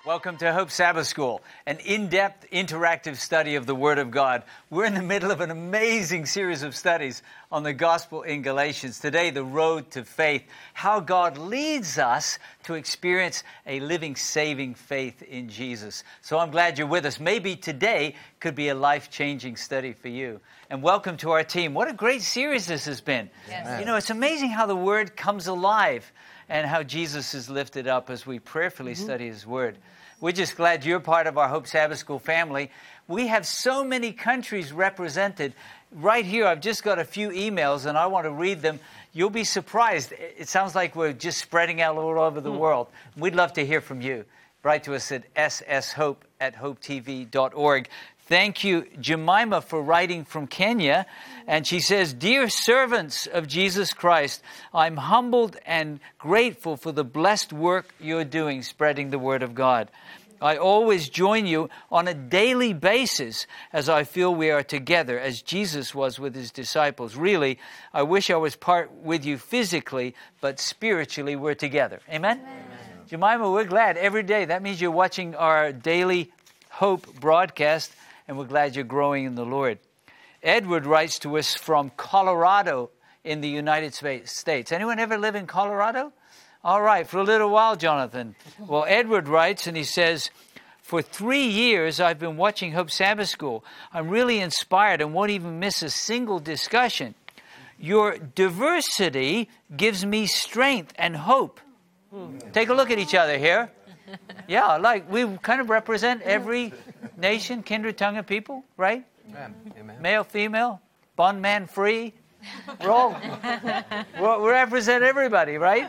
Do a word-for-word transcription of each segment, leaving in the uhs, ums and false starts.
Welcome to Hope Sabbath School, an in-depth, interactive study of the Word of God. We're in the middle of an amazing series of studies on the Gospel in Galatians. Today, the road to faith, how God leads us to experience a living, saving faith in Jesus. So I'm glad you're with us. Maybe today could be a life-changing study for you. And welcome to our team. What a great series this has been. Yes. You know, it's amazing how the Word comes alive and how Jesus is lifted up as we prayerfully mm-hmm. study His Word. We're just glad you're part of our Hope Sabbath School family. We have so many countries represented. Right here, I've just got a few emails, and I want to read them. You'll be surprised. It sounds like we're just spreading out all over the mm. world. We'd love to hear from you. Write to us at s s hope at hope t v dot org. Thank you, Jemima, for writing from Kenya. And she says, "Dear servants of Jesus Christ, I'm humbled and grateful for the blessed work you're doing spreading the Word of God. I always join you on a daily basis as I feel we are together, as Jesus was with His disciples. Really, I wish I was part with you physically, but spiritually we're together." Amen? Amen. Jemima, we're glad every day. That means you're watching our daily Hope broadcast, and we're glad you're growing in the Lord. Edward writes to us from Colorado in the United States. Anyone ever live in Colorado? All right, for a little while, Jonathan. Well, Edward writes, and he says, "For three years, I've been watching Hope Sabbath School. I'm really inspired and won't even miss a single discussion. Your diversity gives me strength and hope." Take a look at each other here. Yeah, like we kind of represent every nation, kindred, tongue of people, right? Amen. Amen. Male, female, bond man, free. We're all, we represent everybody, right?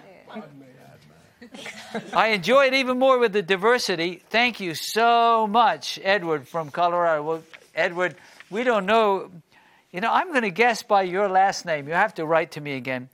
I enjoy it even more with the diversity. Thank you so much, Edward from Colorado. Well, Edward, we don't know. You know, I'm going to guess by your last name. You have to write to me again.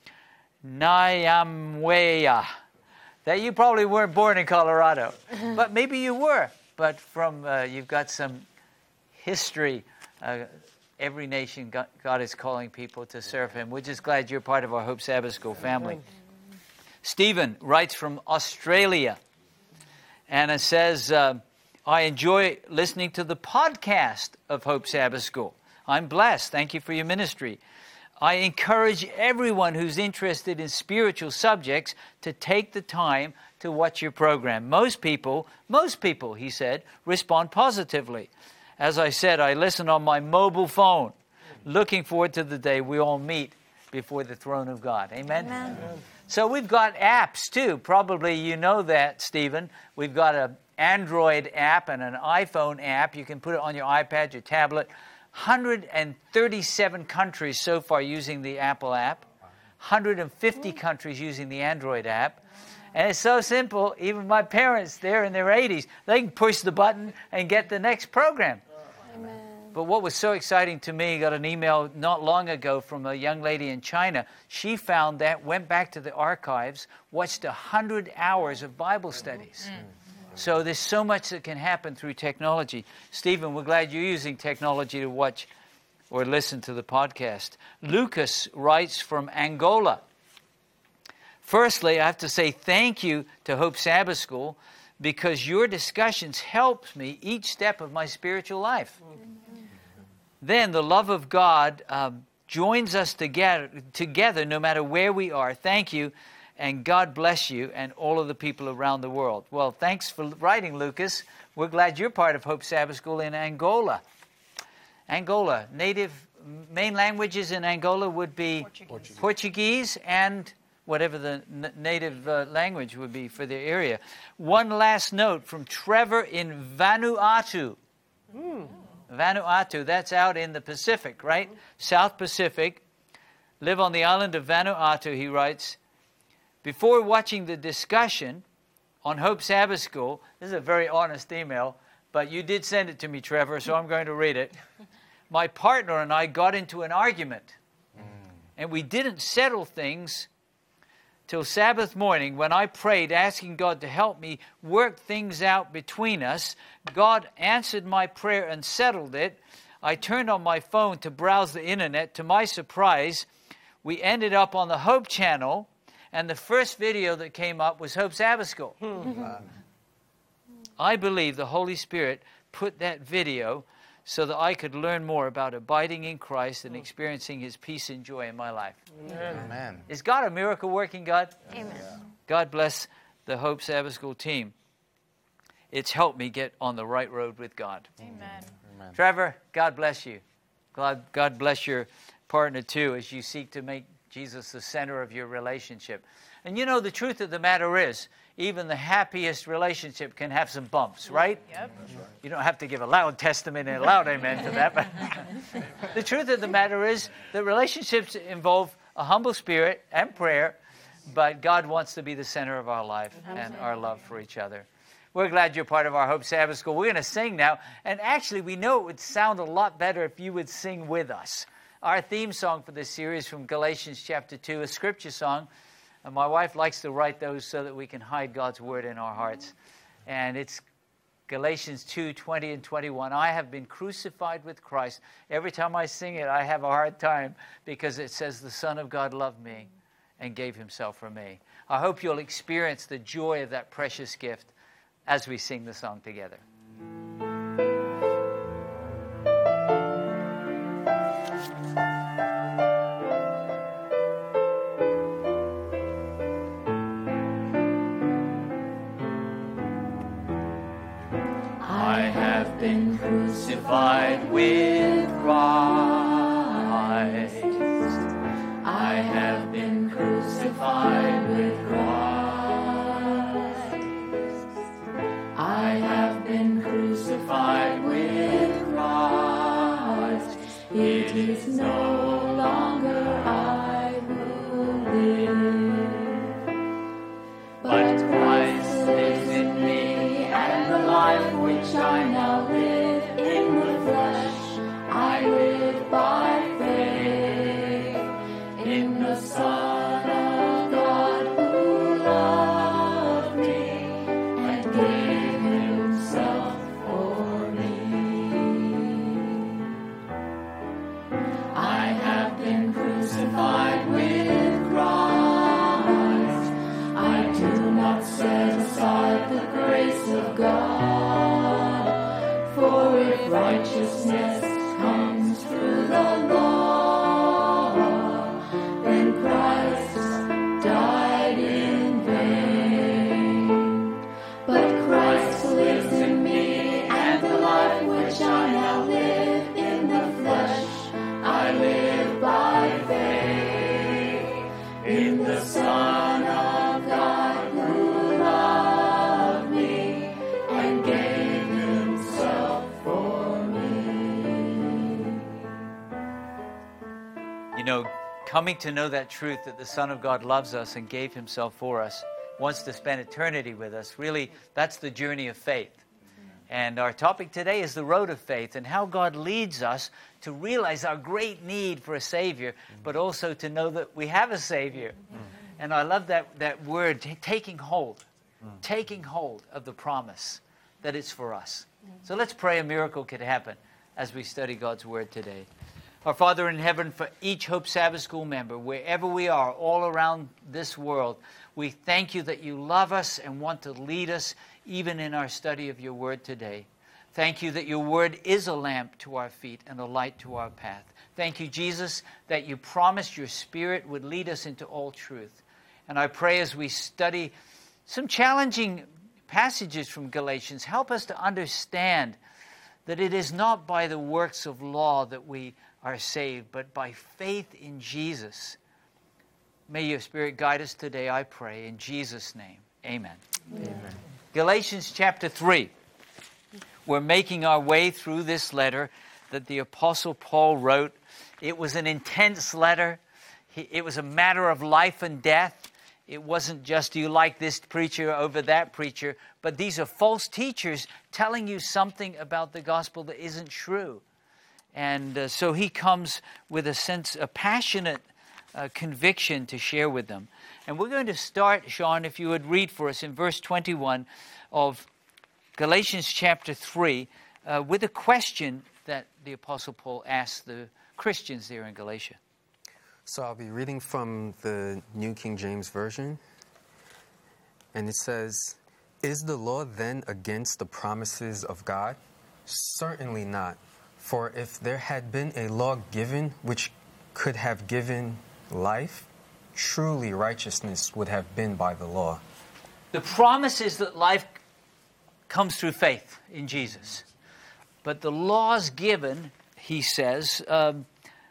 Nyamweya. That you probably weren't born in Colorado, but maybe you were. But from uh, you've got some history. Uh, every nation, God, God is calling people to serve Him. We're just glad you're part of our Hope Sabbath School family. Stephen writes from Australia, and it says, uh, "I enjoy listening to the podcast of Hope Sabbath School. I'm blessed. Thank you for your ministry. I encourage everyone who's interested in spiritual subjects to take the time to watch your program. Most people, most people, he said, respond positively. As I said, I listen on my mobile phone. Looking forward to the day we all meet before the throne of God." Amen? Amen. So we've got apps too. Probably you know that, Stephen. We've got an Android app and an iPhone app. You can put it on your iPad, your tablet. one hundred thirty-seven countries so far using the Apple app, one hundred fifty countries using the Android app. And it's so simple, even my parents, they're in their eighties, they can push the button and get the next program. Amen. But what was so exciting to me, I got an email not long ago from a young lady in China. She found that, went back to the archives, watched one hundred hours of Bible studies. Mm. So there's so much that can happen through technology. Stephen, we're glad you're using technology to watch or listen to the podcast. Lucas writes from Angola. "Firstly, I have to say thank you to Hope Sabbath School because your discussions helped me each step of my spiritual life. Then the love of God um, joins us together, together no matter where we are. Thank you. And God bless you and all of the people around the world." Well, thanks for writing, Lucas. We're glad you're part of Hope Sabbath School in Angola. Angola, native main languages in Angola would be Portuguese, Portuguese and whatever the n- native uh, language would be for the area. One last note from Trevor in Vanuatu. Mm. Vanuatu, that's out in the Pacific, right? South Pacific. Live on the island of Vanuatu, he writes. "Before watching the discussion on Hope Sabbath School," this is a very honest email, but you did send it to me, Trevor, so I'm going to read it. "My partner and I got into an argument, mm. and we didn't settle things till Sabbath morning when I prayed, asking God to help me work things out between us. God answered my prayer and settled it. I turned on my phone to browse the internet. To my surprise, we ended up on the Hope channel, and the first video that came up was Hope Sabbath School. I believe the Holy Spirit put that video so that I could learn more about abiding in Christ and experiencing His peace and joy in my life. Amen. Amen. Is God a miracle-working God? Amen. God bless the Hope Sabbath School team. It's helped me get on the right road with God. Amen. Amen. Trevor, God bless you. God, God bless your partner too as you seek to make Jesus the center of your relationship. And you know, the truth of the matter is, even the happiest relationship can have some bumps, right? Yep. You don't have to give a loud testament and a loud amen to that. But the truth of the matter is that relationships involve a humble spirit and prayer, but God wants to be the center of our life and our love for each other. We're glad you're part of our Hope Sabbath School. We're going to sing now. And actually, we know it would sound a lot better if you would sing with us. Our theme song for this series from Galatians chapter two, a scripture song. And my wife likes to write those so that we can hide God's word in our hearts. And it's Galatians two, twenty and twenty-one. I have been crucified with Christ. Every time I sing it, I have a hard time because it says the Son of God loved me and gave Himself for me. I hope you'll experience the joy of that precious gift as we sing the song together. I have been crucified with Christ. I have been crucified with Christ. I have been crucified with Christ. It is no longer I who live, but Christ lives in me, and the life which I now live in the flesh, I live by faith in the Son of God who loved me and gave Himself for me. I have been crucified with Christ. I do not set aside the grace of God, for if righteousness comes through the law, then Christ died in vain. But Christ lives in me, and the life which I now live in the flesh, I live by faith in the Son of God who loved me and gave Himself for me. You know, coming to know that truth that the Son of God loves us and gave Himself for us, wants to spend eternity with us, really, that's the journey of faith. And our topic today is the road of faith and how God leads us to realize our great need for a Savior, but also to know that we have a Savior. And I love that, that word, t- taking hold, taking hold of the promise that it's for us. So let's pray a miracle could happen as we study God's Word today. Our Father in heaven, for each Hope Sabbath School member, wherever we are, all around this world, we thank you that you love us and want to lead us even in our study of your Word today. Thank you that your Word is a lamp to our feet and a light to our path. Thank you, Jesus, that you promised your Spirit would lead us into all truth. And I pray as we study some challenging passages from Galatians, help us to understand that it is not by the works of law that we are saved, but by faith in Jesus. May your Spirit guide us today, I pray, in Jesus' name. Amen. Amen. Galatians chapter three. We're making our way through this letter that the Apostle Paul wrote. It was an intense letter. It was a matter of life and death. It wasn't just, do you like this preacher over that preacher? But these are false teachers telling you something about the gospel that isn't true. And uh, so he comes with a sense, a passionate uh, conviction to share with them. And we're going to start, Sean, if you would read for us in verse twenty-one of Galatians chapter three, uh, with a question that the Apostle Paul asked the Christians there in Galatia. So I'll be reading from the New King James Version. And it says, Is the law then against the promises of God? Certainly not. For if there had been a law given which could have given life, truly righteousness would have been by the law. The promise is that life comes through faith in Jesus. But the laws given, he says, um,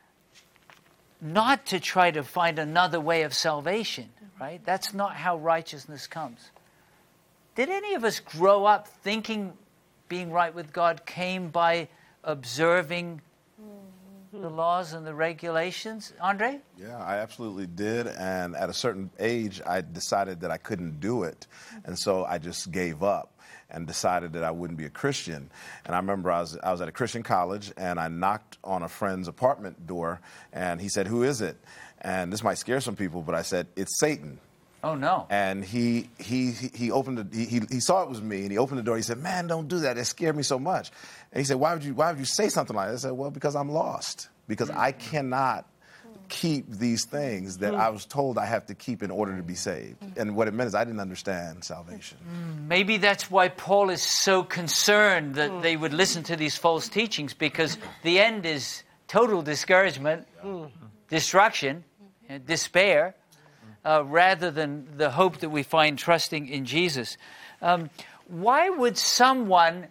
not to try to find another way of salvation, right? That's not how righteousness comes. Did any of us grow up thinking being right with God came by observing the laws and the regulations? Andre? Yeah, I absolutely did. And at a certain age, I decided that I couldn't do it. And so I just gave up and decided that I wouldn't be a Christian. And I remember I was, I was at a Christian college, and I knocked on a friend's apartment door, and he said, "Who is it?" And this might scare some people, but I said, "It's Satan." Oh, no. And he he he opened it. He, he he saw it was me, and he opened the door. He said, "Man, don't do that. It scared me so much." And he said, "Why would you Why would you say something like that?" I said, "Well, because I'm lost. Because I cannot keep these things that I was told I have to keep in order to be saved." And what it meant is I didn't understand salvation. Maybe that's why Paul is so concerned that they would listen to these false teachings, because the end is total discouragement, destruction, and despair. Uh, rather than the hope that we find trusting in Jesus. Um, why would someone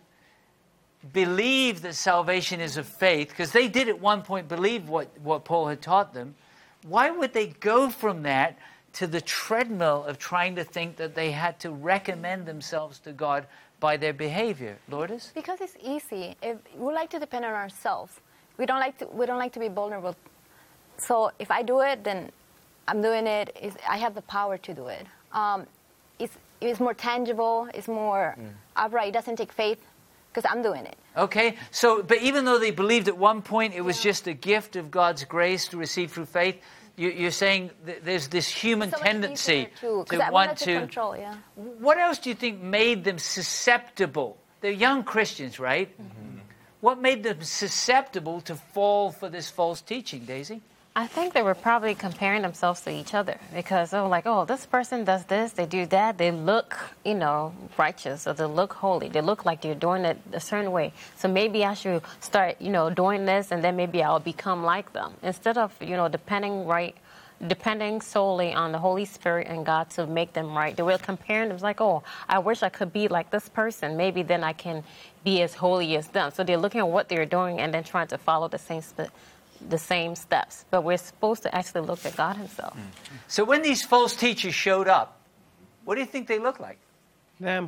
believe that salvation is of faith? Because they did at one point believe what, what Paul had taught them. Why would they go from that to the treadmill of trying to think that they had to recommend themselves to God by their behavior? Lourdes? Because it's easy. If we like to depend on ourselves. We don't like to. We don't like to be vulnerable. So if I do it, then I'm doing it. It's, I have the power to do it. Um, it's, it's more tangible. It's more mm. upright. It doesn't take faith because I'm doing it. Okay. So, but even though they believed at one point it was yeah. just a gift of God's grace to receive through faith, you, you're saying th- there's this human so tendency to, to want to. to control, yeah. What else do you think made them susceptible? They're young Christians, right? Mm-hmm. What made them susceptible to fall for this false teaching, Daisy? I think they were probably comparing themselves to each other because they were like, oh, this person does this, they do that, they look, you know, righteous, or they look holy, they look like they're doing it a certain way. So maybe I should start, you know, doing this, and then maybe I'll become like them. Instead of, you know, depending right, depending solely on the Holy Spirit and God to make them right. They were comparing. It was like, oh, I wish I could be like this person. Maybe then I can be as holy as them. So they're looking at what they're doing and then trying to follow the same sp- the same steps, but we're supposed to actually look at God himself. So when these false teachers showed up, what do you think they looked like? Them.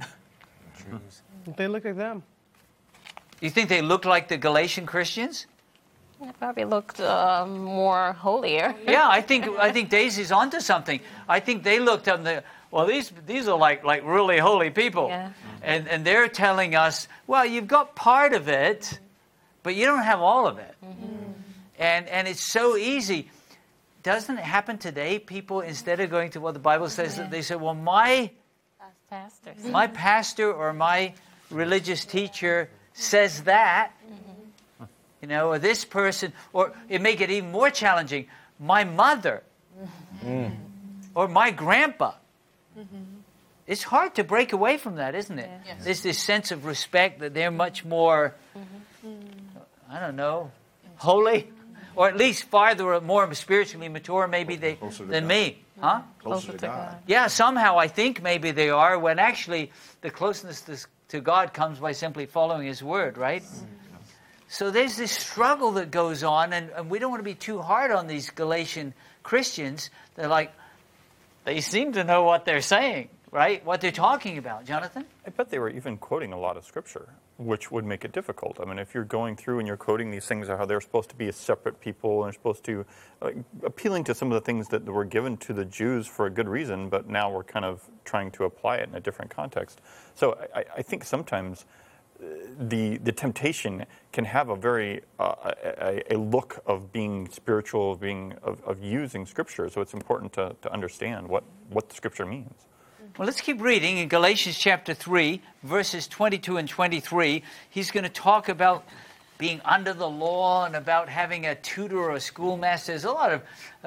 They look like them. You think they looked like the Galatian Christians? They probably looked uh, more holier. Yeah, I think I think Daisy's onto something. I think they looked up and they, well, these these are like like really holy people. Yeah. And and they're telling us, well, you've got part of it, but you don't have all of it. Mm-hmm. And and it's so easy. Doesn't it happen today? People, instead of going to what the Bible says, yeah. they say, well, my Pastors. my pastor or my religious teacher says that, mm-hmm. you know, or this person, or it make it even more challenging, my mother mm. or my grandpa. Mm-hmm. It's hard to break away from that, isn't it? Yeah. Yes. There's this sense of respect that they're much more, mm-hmm. I don't know, holy. Or at least farther, more spiritually mature, maybe they than God. me, huh? Closer, Closer to God. God. Yeah, somehow I think maybe they are. When actually the closeness to, to God comes by simply following His word, right? Mm-hmm. So there's this struggle that goes on, and, and we don't want to be too hard on these Galatian Christians. They're like, they seem to know what they're saying, right? What they're talking about, Jonathan. I bet they were even quoting a lot of scripture, which would make it difficult. I mean, if you're going through and you're quoting these things, how they're supposed to be a separate people and they're supposed to, uh, appealing to some of the things that were given to the Jews for a good reason, but now we're kind of trying to apply it in a different context. So I, I think sometimes the the temptation can have a very uh, a, a look of being spiritual, of being of, of using Scripture. So it's important to, to understand what, what the Scripture means. Well, let's keep reading in Galatians chapter three, verses twenty-two and twenty-three. He's going to talk about being under the law and about having a tutor or a schoolmaster. There's a lot of, of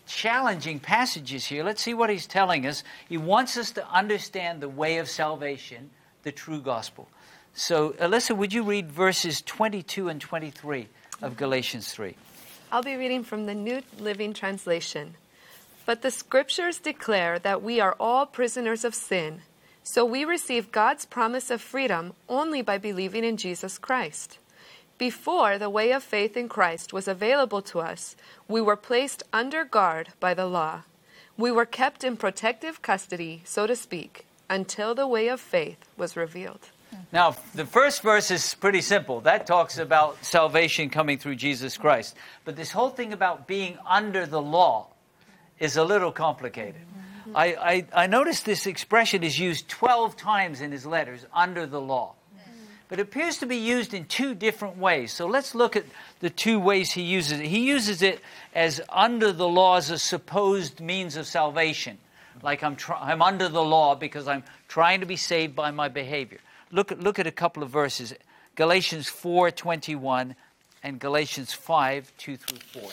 challenging passages here. Let's see what he's telling us. He wants us to understand the way of salvation, the true gospel. So, Alyssa, would you read verses twenty-two and twenty-three of Galatians three? I'll be reading from the New Living Translation. But the scriptures declare that we are all prisoners of sin, so we receive God's promise of freedom only by believing in Jesus Christ. Before the way of faith in Christ was available to us, we were placed under guard by the law. We were kept in protective custody, so to speak, until the way of faith was revealed. Now, the first verse is pretty simple. That talks about salvation coming through Jesus Christ. But this whole thing about being under the law is a little complicated. I, I, I noticed this expression is used twelve times in his letters, under the law. But it appears to be used in two different ways. So let's look at the two ways he uses it. He uses it as under the law as a supposed means of salvation. Like I'm, tr- I'm under the law because I'm trying to be saved by my behavior. Look at, look at a couple of verses. Galatians four twenty-one and Galatians five, two through four.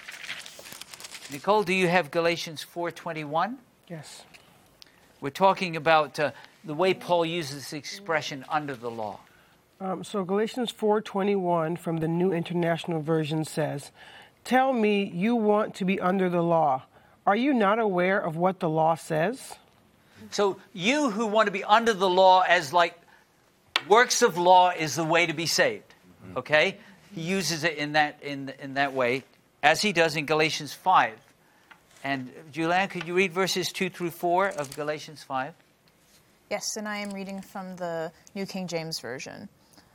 Nicole, do you have Galatians four twenty-one? Yes. We're talking about uh, the way Paul uses this expression, under the law. Um, so Galatians four twenty-one from the New International Version says, "Tell me you want to be under the law. Are you not aware of what the law says?" So you who want to be under the law as like works of law is the way to be saved. Okay? He uses it in that in in that way, as he does in Galatians five. And Julianne, could you read verses two through four of Galatians five? Yes, and I am reading from the New King James Version.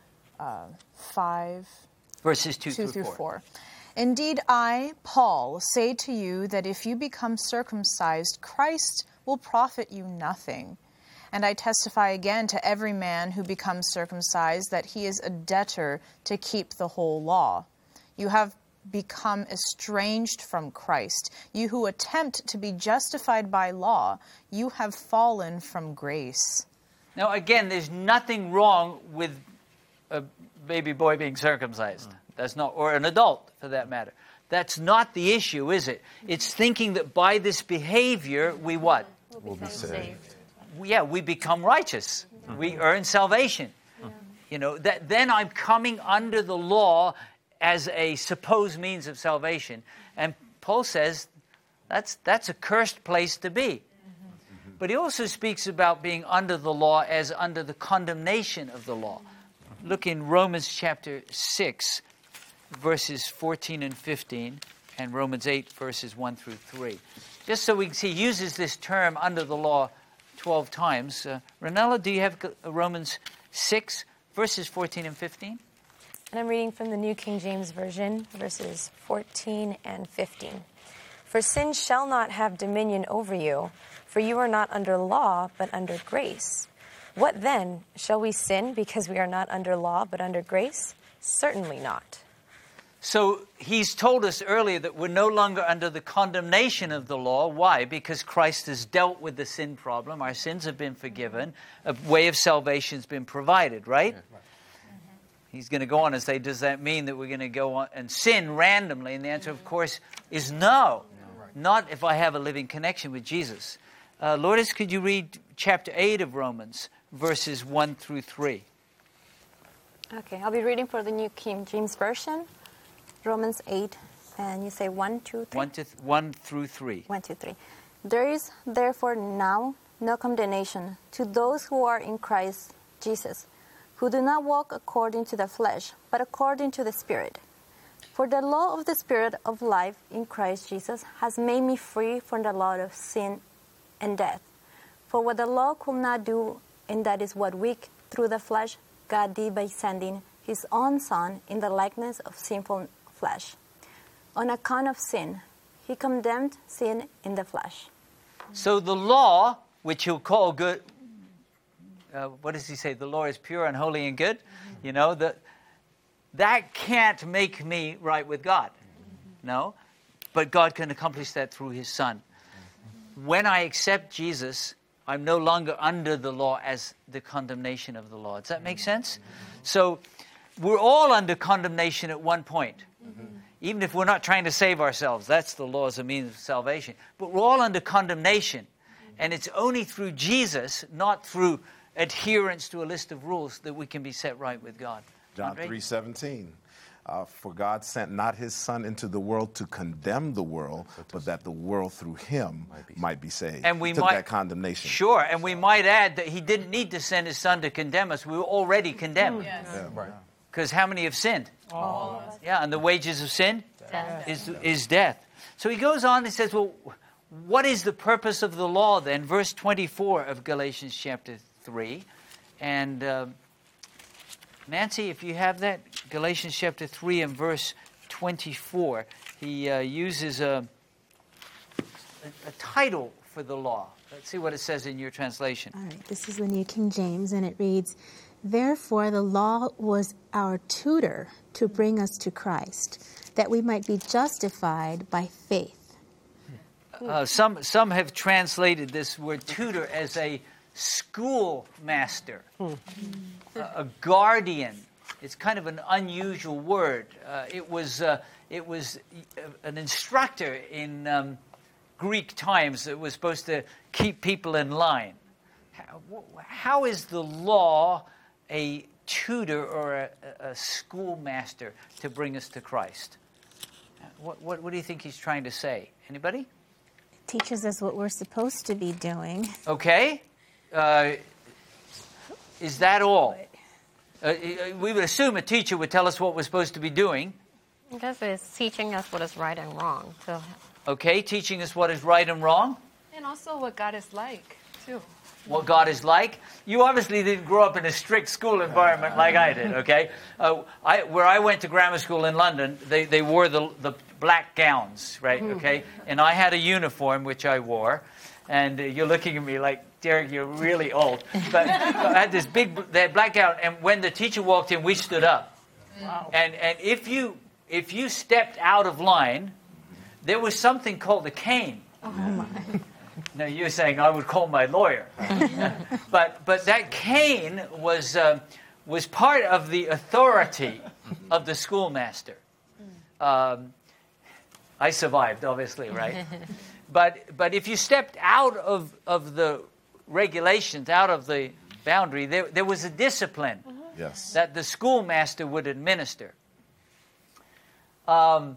Uh, five, verses two, two through, through four. four. Indeed, I, Paul, say to you that if you become circumcised, Christ will profit you nothing. And I testify again to every man who becomes circumcised that he is a debtor to keep the whole law. You have become estranged from Christ. You who attempt to be justified by law, you have fallen from grace. Now, again, there's nothing wrong with a baby boy being circumcised. That's not, or an adult, for that matter. That's not the issue, is it? It's thinking that by this behavior, we what? We'll be saved. Yeah, we become righteous. We earn salvation. You know, that then I'm coming under the law as a supposed means of salvation. And Paul says that's that's a cursed place to be. But he also speaks about being under the law as under the condemnation of the law. Look in Romans chapter six, verses fourteen and fifteen, and Romans eight, verses one through three. Just so we can see, he uses this term under the law twelve times. Uh, Ranella, do you have Romans six, verses fourteen and fifteen? And I'm reading from the New King James Version, verses fourteen and fifteen. For sin shall not have dominion over you, for you are not under law, but under grace. What then? Shall we sin because we are not under law, but under grace? Certainly not. So he's told us earlier that we're no longer under the condemnation of the law. Why? Because Christ has dealt with the sin problem. Our sins have been forgiven. A way of salvation has been provided, right? Yeah, right. He's going to go on and say, does that mean that we're going to go on and sin randomly? And the answer, of course, is no. Not if I have a living connection with Jesus. Uh, Lourdes, could you read chapter eight of Romans, verses one through three? Okay, I'll be reading for the New King James Version, Romans eight, and you say one, two, three? One, to th- one through three. One, two, three. There is therefore now no condemnation to those who are in Christ Jesus, who do not walk according to the flesh, but according to the Spirit. For the law of the Spirit of life in Christ Jesus has made me free from the law of sin and death. For what the law could not do, and that is what weak through the flesh, God did by sending his own Son in the likeness of sinful flesh. On account of sin, he condemned sin in the flesh. So the law, which he'll call good, uh, what does he say? The law is pure and holy and good. Mm-hmm. You know, that that can't make me right with God. Mm-hmm. No. But God can accomplish that through his Son. Mm-hmm. When I accept Jesus, I'm no longer under the law as the condemnation of the law. Does that make sense? Mm-hmm. So we're all under condemnation at one point. Mm-hmm. even if we're not trying to save ourselves. That's the law as a means of salvation. But we're all under condemnation. And it's only through Jesus, not through adherence to a list of rules, that we can be set right with God. John Andre? three seventeen. Uh, for God sent not his Son into the world to condemn the world, but that the world through him might be saved. And we he took might, that condemnation. Sure, and we might add that he didn't need to send his Son to condemn us. We were already condemned. Yes. Yeah. Right. Because how many have sinned? All of us. Yeah, and the wages of sin Death. is, is death. So he goes on and says, well, what is the purpose of the law then? Verse twenty-four of Galatians chapter three. And um, Nancy, if you have that, Galatians chapter three and verse twenty-four, he uh, uses a, a, a title for the law. Let's see what it says in your translation. All right, this is the New King James, and it reads, "Therefore the law was our tutor to bring us to Christ, that we might be justified by faith." Uh, some some have translated this word tutor as a schoolmaster, a, a guardian. It's kind of an unusual word. Uh, it was uh, it was an instructor in um, Greek times that was supposed to keep people in line. How, how is the law a tutor or a, a schoolmaster to bring us to Christ? What, what what do you think he's trying to say? Anybody? Teaches us what we're supposed to be doing. Okay. Uh, is that all? Uh, we would assume a teacher would tell us what we're supposed to be doing. Because it's teaching us what is right and wrong. So, Okay, teaching us what is right and wrong, And also what God is like, too. what God is like. You obviously didn't grow up in a strict school environment like I did, okay? Uh, I, where I went to grammar school in London, they, they wore the, the black gowns, right, okay? And I had a uniform, which I wore. And uh, you're looking at me like, Derek, you're really old. But I had this big they had black gown, and when the teacher walked in, we stood up. Wow. And and if you if you stepped out of line, there was something called a cane. Oh my. Now you're saying I would call my lawyer, but but that cane was uh, was part of the authority of the schoolmaster. Um, I survived, obviously, right? But but if you stepped out of, of the regulations, out of the boundary, there, there was a discipline Yes. that the schoolmaster would administer. Um,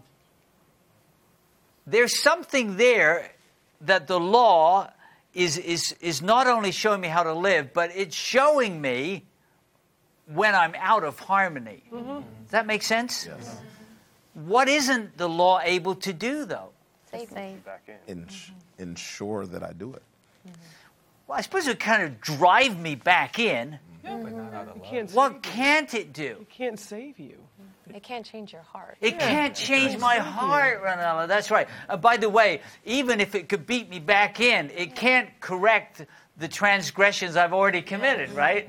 there's something there that the law is, is, is not only showing me how to live, but it's showing me when I'm out of harmony. Mm-hmm. Does that make sense? Yes. What isn't the law able to do, though? Save me. In, ensure that I do it. Well, I suppose it would kind of drive me back in. Yeah, but not out of love. Can't What save can't it do? you. It can't save you. It can't change your heart. It can't change my heart, Ranella. That's right. Uh, by the way, even if it could beat me back in, it can't correct the transgressions I've already committed, right?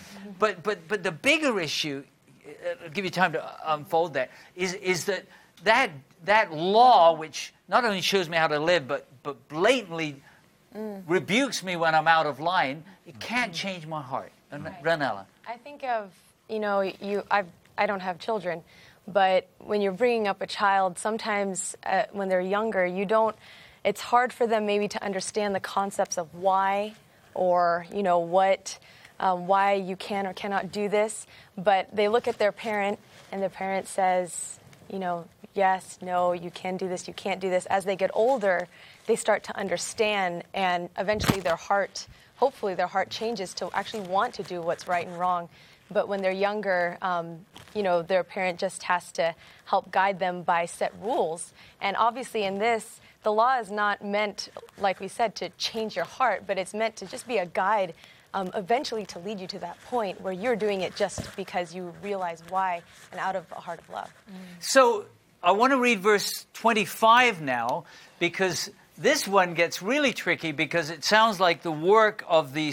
But but but the bigger issue, I'll give you time to unfold that, is is that that that law, which not only shows me how to live, but but blatantly mm. rebukes me when I'm out of line, it can't change my heart. Right. Ranella. I think of, you know, you. I've, I don't have children, but when you're bringing up a child, sometimes uh, when they're younger, you don't. It's hard for them maybe to understand the concepts of why, or you know what, um, why you can or cannot do this. But they look at their parent, and their parent says, you know, yes, no, you can do this, you can't do this. As they get older, they start to understand, and eventually their heart. Hopefully their heart changes to actually want to do what's right and wrong. But when they're younger, um, you know, their parent just has to help guide them by set rules. And obviously in this, the law is not meant, like we said, to change your heart, but it's meant to just be a guide, um, eventually to lead you to that point where you're doing it just because you realize why and out of a heart of love. Mm. So I want to read verse twenty-five now, because this one gets really tricky, because it sounds like the work of the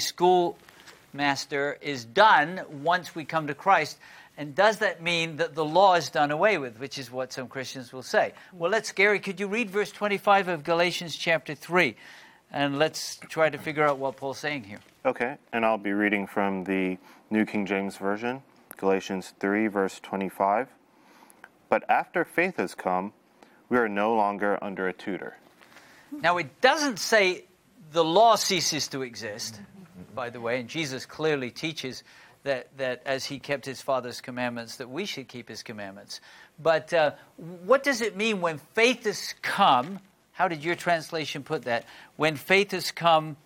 schoolmaster is done once we come to Christ. And does that mean that the law is done away with, which is what some Christians will say? Well, let's, Gary, could you read verse twenty-five of Galatians chapter three? And let's try to figure out what Paul's saying here. Okay, and I'll be reading from the New King James Version, Galatians three, verse twenty-five. But after faith has come, we are no longer under a tutor. Now, it doesn't say the law ceases to exist, by the way, and Jesus clearly teaches that, that as he kept his Father's commandments, that we should keep his commandments. But uh, what does it mean when faith has come? How did your translation put that? When faith has come,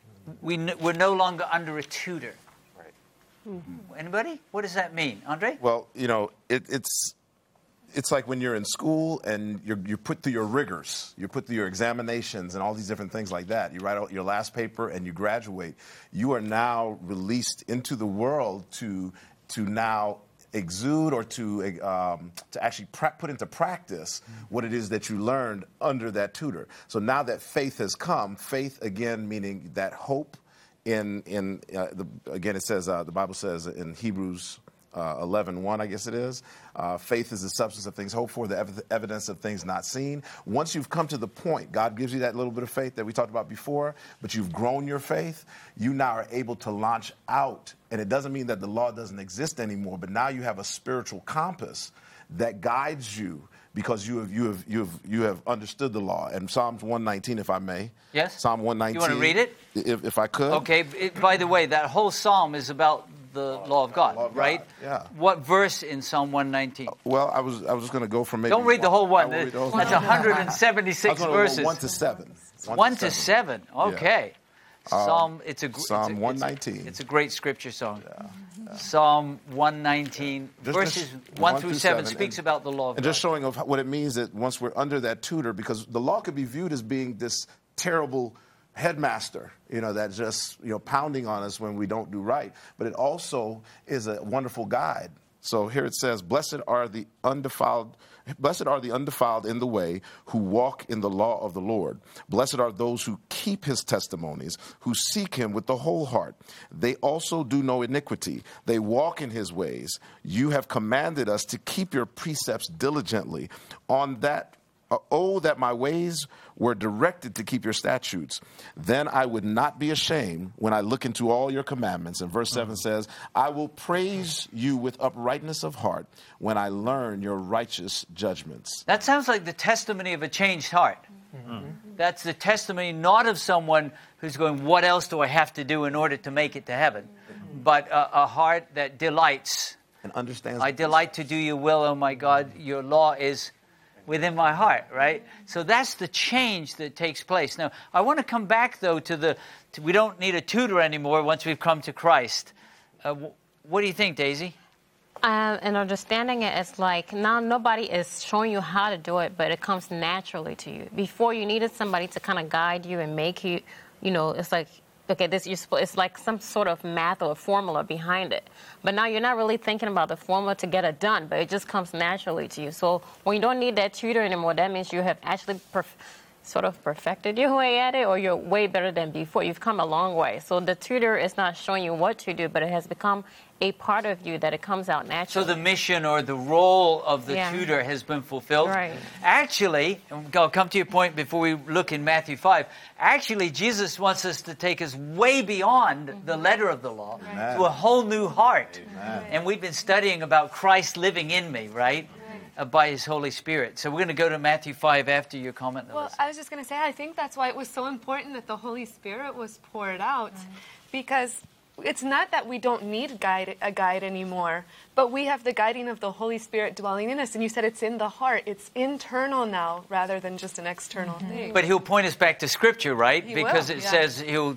we n- we're no longer under a tutor. Right. Mm-hmm. Anybody? What does that mean? Andre? Well, you know, it, it's it's like when you're in school and you're you're put through your rigors, you're put through your examinations and all these different things like that. You write out your last paper and you graduate. You are now released into the world to to now exude or to um, to actually pra- put into practice what it is that you learned under that tutor. So now that faith has come, faith again meaning that hope in in uh, the, again it says uh, the Bible says in Hebrews uh, eleven one, I guess it is, uh, faith is the substance of things hoped for, the ev- evidence of things not seen. Once you've come to the point, God gives you that little bit of faith that we talked about before, but you've grown your faith, you now are able to launch out. And it doesn't mean that the law doesn't exist anymore, but now you have a spiritual compass that guides you because you have you have you have you have understood the law. And Psalms one nineteen, if I may. Yes. Psalm one nineteen. You want to read it? If, if I could. Okay. It, by the way, that whole psalm is about the law of God, Law of God, right? yeah. What verse in Psalm one nineteen? Well, I was I was going to go from maybe. Don't read the whole one. I won't read the whole That's one. one hundred seventy-six I was gonna go verses. One to seven. One, one to seven. seven. Okay. Yeah. Psalm. It's a gr- Psalm it's a, one nineteen. It's a, it's a great scripture song. Yeah. Yeah. Psalm one nineteen, Just, verses just one, one through through seven, seven speaks and, about the law of and God. just showing of what it means that once we're under that tutor, because the law could be viewed as being this terrible headmaster, you know, that just, you know, pounding on us when we don't do right. But it also is a wonderful guide. So here it says, blessed are the undefiled, blessed are the undefiled in the way who walk in the law of the Lord. Blessed are those who keep his testimonies, who seek him with the whole heart. They also do no iniquity. They walk in his ways. You have commanded us to keep your precepts diligently. On that Uh, oh, that my ways were directed to keep your statutes. Then I would not be ashamed when I look into all your commandments. And verse seven says, I will praise you with uprightness of heart when I learn your righteous judgments. That sounds like the testimony of a changed heart. Mm-hmm. That's the testimony not of someone who's going, what else do I have to do in order to make it to heaven? Mm-hmm. But a, a heart that delights. And understands. I delight to do your will, oh my God. Your law is within my heart, right? So that's the change that takes place. Now, I want to come back, though, to the, to, we don't need a tutor anymore once we've come to Christ. Uh, w- what do you think, Daisy? Um, and understanding it is like, now nobody is showing you how to do it, but it comes naturally to you. Before, you needed somebody to kind of guide you and make you, you know, it's like, okay, this you're supposed, it's like some sort of math or formula behind it. But now you're not really thinking about the formula to get it done, but it just comes naturally to you. So when you don't need that tutor anymore, that means you have actually perf- sort of perfected your way at it, or you're way better than before. You've come a long way. So the tutor is not showing you what to do, but it has become a part of you that it comes out naturally. So the mission or the role of the yeah. tutor has been fulfilled. Right. Actually, and I'll come to your point before we look in Matthew five. Actually, Jesus wants us to take us way beyond mm-hmm. the letter of the law right. to a whole new heart. Amen. And we've been studying about Christ living in me, right? Uh, by his Holy Spirit. So we're going to go to Matthew five after your comment. Well, Melissa. I was just going to say, I think that's why it was so important that the Holy Spirit was poured out, right. because it's not that we don't need guide, a guide anymore, but we have the guiding of the Holy Spirit dwelling in us. And you said it's in the heart. It's internal now rather than just an external mm-hmm. thing. But he'll point us back to Scripture, right? He because will, it yeah. says he'll,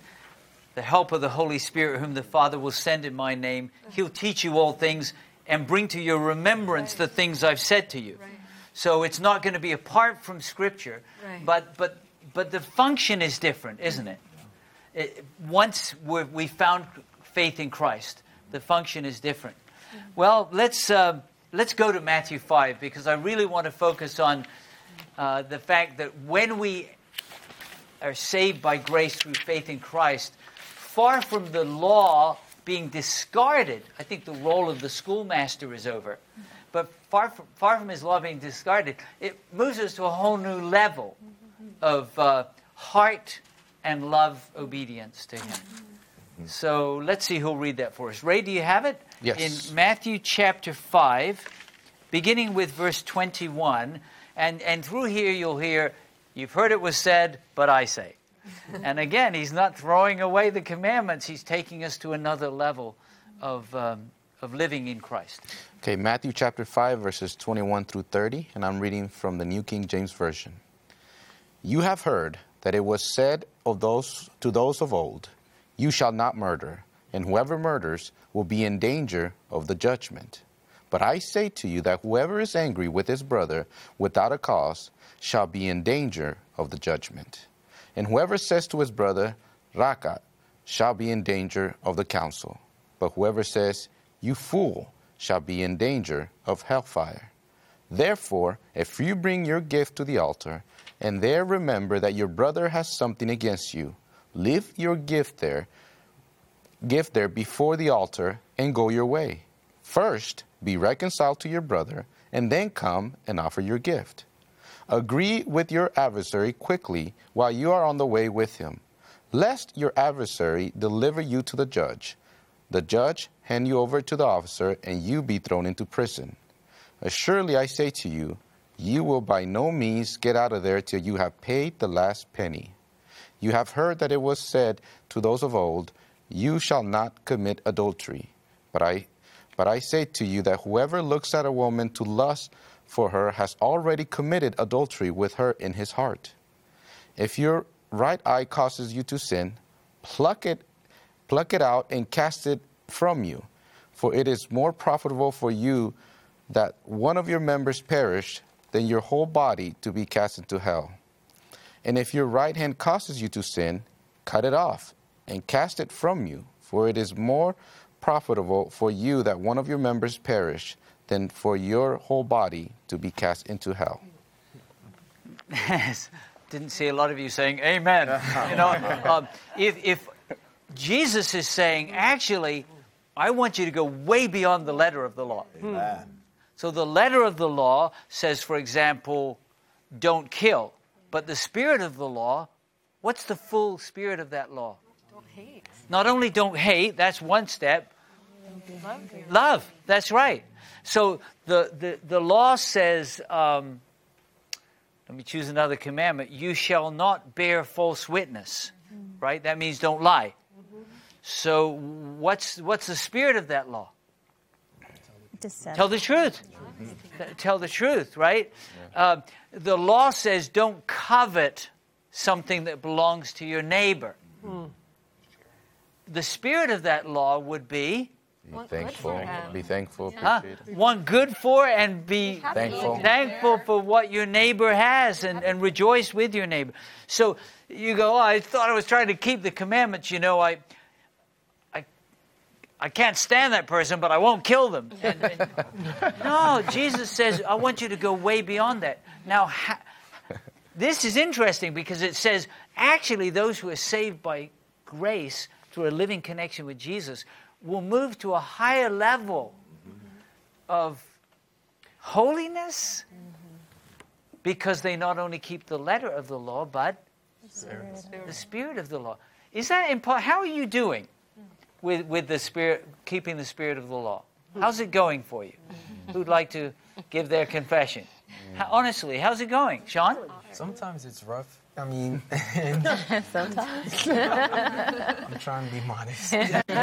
the help of the Holy Spirit whom the Father will send in my name, he'll teach you all things and bring to your remembrance right. the things I've said to you. Right. So it's not going to be apart from Scripture, right. but but but the function is different, isn't it? It, once we're, we found faith in Christ, the function is different. Mm-hmm. Well, let's uh, let's go to Matthew five, because I really want to focus on uh, the fact that when we are saved by grace through faith in Christ, far from the law being discarded, I think the role of the schoolmaster is over. Mm-hmm. But far from, far from his law being discarded, it moves us to a whole new level mm-hmm. of uh, heart and love obedience to him. Mm-hmm. So let's see who'll read that for us. Ray, do you have it? Yes. In Matthew chapter five beginning with verse twenty-one. And, and through here you'll hear, you've heard it was said, but I say. And again, he's not throwing away the commandments. He's taking us to another level of, um, of living in Christ. Okay, Matthew chapter five, verses twenty-one through thirty, and I'm reading from the New King James Version. You have heard that it was said of those to those of old, you shall not murder, and whoever murders will be in danger of the judgment. But I say to you that whoever is angry with his brother without a cause shall be in danger of the judgment. And whoever says to his brother, Raca, shall be in danger of the council. But whoever says, you fool, shall be in danger of hellfire. Therefore, if you bring your gift to the altar, and there remember that your brother has something against you, leave your gift there, gift there before the altar, and go your way. First, be reconciled to your brother, and then come and offer your gift. Agree with your adversary quickly while you are on the way with him, lest your adversary deliver you to the judge. The judge hand you over to the officer, and you be thrown into prison. Surely I say to you, you will by no means get out of there till you have paid the last penny. You have heard that it was said to those of old, you shall not commit adultery. But I But I say to you that whoever looks at a woman to lust for her has already committed adultery with her in his heart. If your right eye causes you to sin, pluck it, pluck it out and cast it from you. For it is more profitable for you that one of your members perish than your whole body to be cast into hell. And if your right hand causes you to sin, cut it off and cast it from you. For it is more profitable for you that one of your members perish than for your whole body to be cast into hell. Yes. Didn't see a lot of you saying amen. You know, um, if, if Jesus is saying, actually, I want you to go way beyond the letter of the law. Amen. So the letter of the law says, for example, don't kill. But the spirit of the law, what's the full spirit of that law? Don't hate. Not only don't hate, that's one step. Love. Love, that's right. So the, the, the law says, um, let me choose another commandment, you shall not bear false witness, mm-hmm. right? That means don't lie. Mm-hmm. So what's what's the spirit of that law? Deception. Tell the truth. Mm-hmm. Tell the truth, right? Yeah. Uh, the law says don't covet something that belongs to your neighbor. Mm. The spirit of that law would be be thankful, be thankful, huh? One good for and be thankful, thankful for what your neighbor has, and, and rejoice with your neighbor. So you go, oh, I thought I was trying to keep the commandments. You know, I, I, I can't stand that person, but I won't kill them. And, and, no, Jesus says, I want you to go way beyond that. Now, ha, this is interesting because it says, actually, those who are saved by grace through a living connection with Jesus will move to a higher level of holiness because they not only keep the letter of the law, but spirit. the spirit of the law. Is that important? How are you doing with, with the spirit, keeping the spirit of the law? How's it going for you? Who'd like to give their confession? How, honestly, how's it going? Sean? Sometimes it's rough. I mean, sometimes. I'm trying to be modest.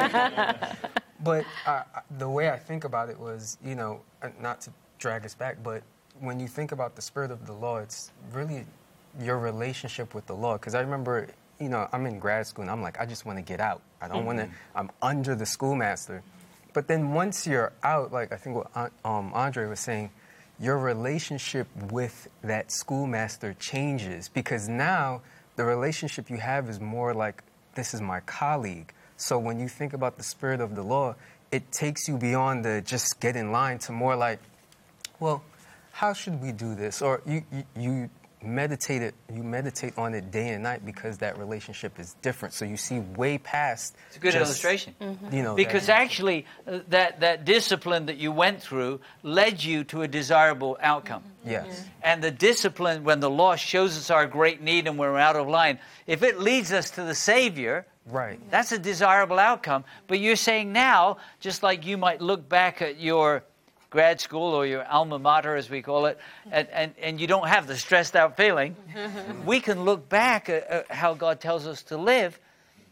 But uh, the way I think about it was, you know, not to drag us back, but when you think about the spirit of the law, it's really your relationship with the law. Because I remember, you know, I'm in grad school and I'm like, I just want to get out. I don't mm-hmm. want to, I'm under the schoolmaster. But then once you're out, like I think what um, Andre was saying, your relationship with that schoolmaster changes because now the relationship you have is more like, this is my colleague. So when you think about the spirit of the law, it takes you beyond the just get in line to more like, well, how should we do this? Or you, you, you meditate it, you meditate on it day and night because that relationship is different. So you see way past. It's a good just, illustration. Mm-hmm. You know, because that, actually uh, that, that discipline that you went through led you to a desirable outcome. Yes. Mm-hmm. And the discipline, when the law shows us our great need and we're out of line, if it leads us to the Savior, right, that's a desirable outcome. But you're saying now, just like you might look back at your grad school or your alma mater, as we call it, and, and, and you don't have the stressed out feeling, we can look back at, at how God tells us to live.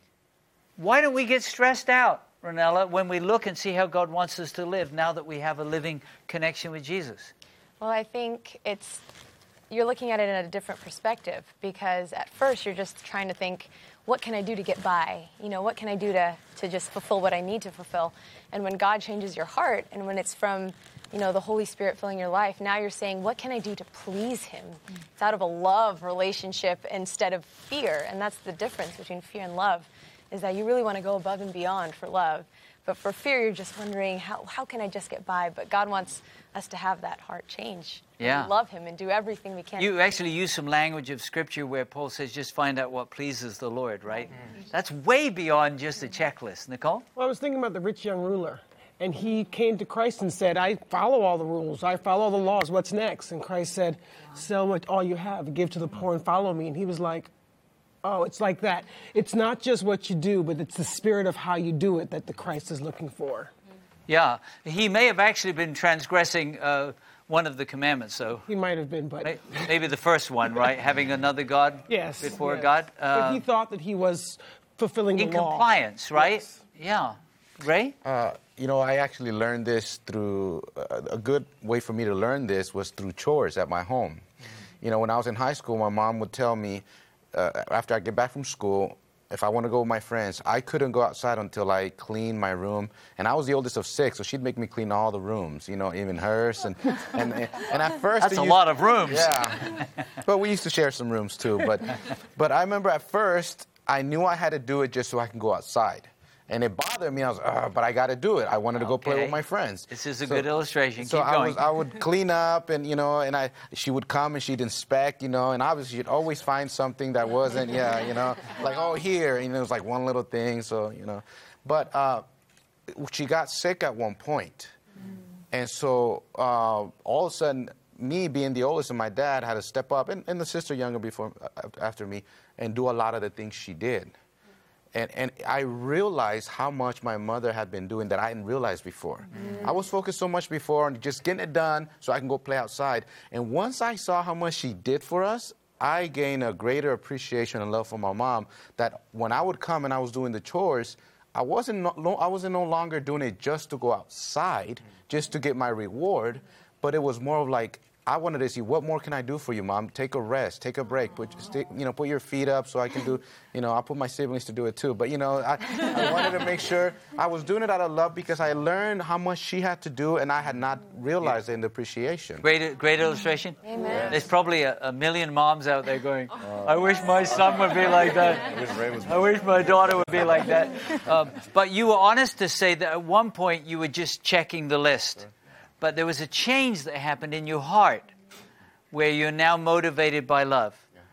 Why don't we get stressed out, Ronella, when we look and see how God wants us to live now that we have a living connection with Jesus? Well, I think it's, you're looking at it in a different perspective, because at first you're just trying to think, what can I do to get by? You know, what can I do to, to just fulfill what I need to fulfill? And when God changes your heart, and when it's from, you know, the Holy Spirit filling your life, now you're saying, what can I do to please Him? Mm. It's out of a love relationship instead of fear. And that's the difference between fear and love, is that you really want to go above and beyond for love. But for fear, you're just wondering, how, how can I just get by? But God wants us to have that heart change. Yeah. And love Him and do everything we can. You actually use some language of Scripture where Paul says, just find out what pleases the Lord, right? Mm. That's way beyond just a checklist. Nicole? Well, I was thinking about the rich young ruler. And he came to Christ and said, I follow all the rules. I follow all the laws. What's next? And Christ said, sell what all you have, give to the poor, and follow me. And he was like, oh, it's like that. It's not just what you do, but it's the spirit of how you do it that the Christ is looking for. Yeah. He may have actually been transgressing uh, one of the commandments, so. He might have been, but. Maybe the first one, right? Having another God yes, before yes. God. Uh, but he uh, thought that he was fulfilling the in law. In compliance, right? Yes. Yeah. Ray? Uh, you know, I actually learned this through, uh, a good way for me to learn this was through chores at my home. Mm-hmm. You know, when I was in high school, my mom would tell me, uh, after I get back from school, if I want to go with my friends, I couldn't go outside until I cleaned my room. And I was the oldest of six, so she'd make me clean all the rooms, you know, even hers. And and, and at first... That's a used, lot of rooms. Yeah. But we used to share some rooms, too. But, but I remember at first, I knew I had to do it just so I can go outside. And it bothered me. I was, uh, but I got to do it. I wanted to go okay. play with my friends. This is a so, good illustration. So Keep I going. was, I would clean up, and you know, and I, she would come and she'd inspect, you know, and obviously she'd always find something that wasn't, yeah, you know, like oh here, and it was like one little thing, so you know, but uh, she got sick at one point, and so uh, all of a sudden, me being the oldest and my dad had to step up, and, and the sister younger before after me, and do a lot of the things she did. And, and I realized how much my mother had been doing that I didn't realize before. Mm. I was focused so much before on just getting it done so I can go play outside. And once I saw how much she did for us, I gained a greater appreciation and love for my mom, that when I would come and I was doing the chores, I wasn't no, I wasn't no longer doing it just to go outside, just to get my reward, but it was more of like, I wanted to see, what more can I do for you, Mom? Take a rest, take a break, put, stick, you know, put your feet up so I can do, you know, I'll put my siblings to do it too. But, you know, I, I wanted to make sure I was doing it out of love because I learned how much she had to do and I had not realized yeah. it in the appreciation. Great, great illustration. Amen. There's probably a, a million moms out there going, I wish my son would be like that. I wish Ray was I wish my daughter would be like that. Um, but you were honest to say that at one point you were just checking the list. But there was a change that happened in your heart where you're now motivated by love.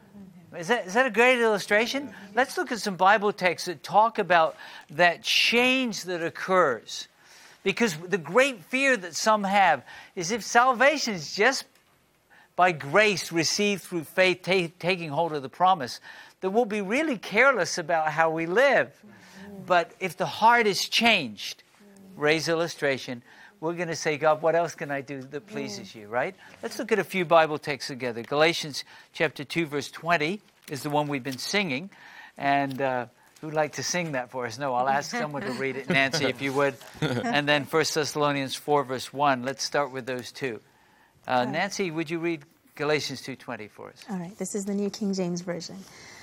Is that, is that a great illustration? Let's look at some Bible texts that talk about that change that occurs. Because the great fear that some have is if salvation is just by grace received through faith, ta- taking hold of the promise, that we'll be really careless about how we live. But if the heart is changed, Ray's illustration, we're going to say, God, what else can I do that pleases you, right? Let's look at a few Bible texts together. Galatians chapter two, verse twenty is the one we've been singing. And uh, who'd like to sing that for us? No, I'll ask someone to read it. Nancy, if you would. And then First Thessalonians four, verse one. Let's start with those two. Uh, Nancy, would you read Galatians two twenty for us? All right. This is the New King James Version.